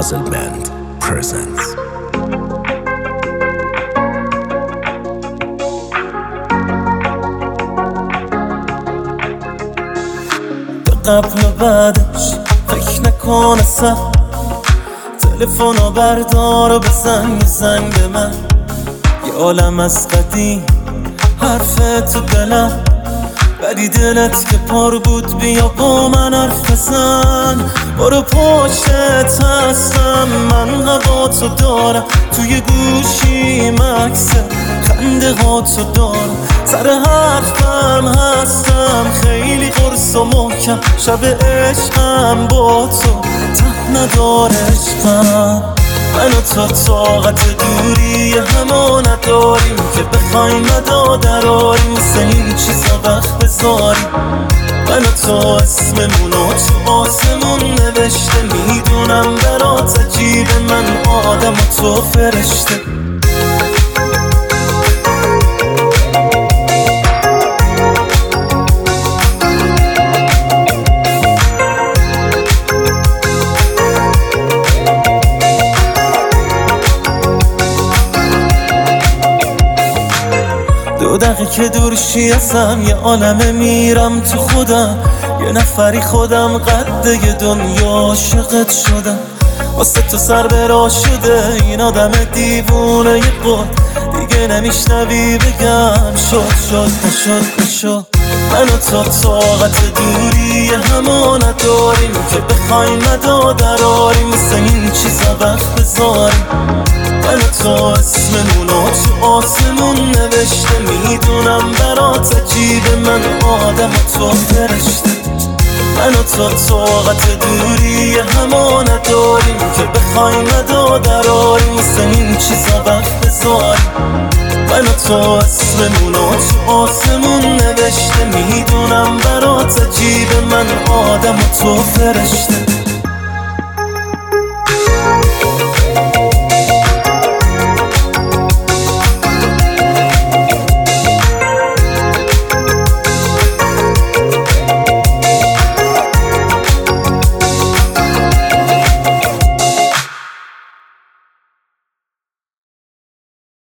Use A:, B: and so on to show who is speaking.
A: Puzzle Band presents.
B: قبل و بعدش فکر نکن اصلا، تلفنو بردار و بزن یه زنگ به من. یه عالم از قدیم حرف تو دلم، ولی دلت که پر بود بیا با من حرف بزن. برو پشتت هستم، من هوا تو دارم، توی گوشی مکسه خنده ها تو دارم، سر حرفم هستم خیلی قرص و محکم. شب عشقم با تو ته نداره عشقم. من و تو طاقت دوری همو نداریم که بخوایم مدا دراریم، مثل این چیزا وقت بذاریم. من و تو اسممونو تو آسمون نوشته، میدونم برات عجیبه، من آدم و تو فرشته. دو دقیقه که دورشی ازم یه عالمه میرم تو خودم، یه نفری خودم قده یه دنیا عاشقت شدم. واسه تو سر برا شده این آدم دیوونه یه قول، دیگه نمیشنوی بگم شد نشد. من و تو طاقت دوری همو نداریم که بخوایم مدا دراریم، مثل این چیزا وقت بذاریم. من و تو اسممونو تو آسمون نوشته، میدونم برات عجیبه، من آدم و تو فرشته. من و تو طاقت دوری همو نداریم که بخوایم مدا دراریم، مثل این چیزا وقت بذاریم. من و تو اسممونو تو آسمون نوشته، میدونم برات عجیبه، من آدم و تو فرشته.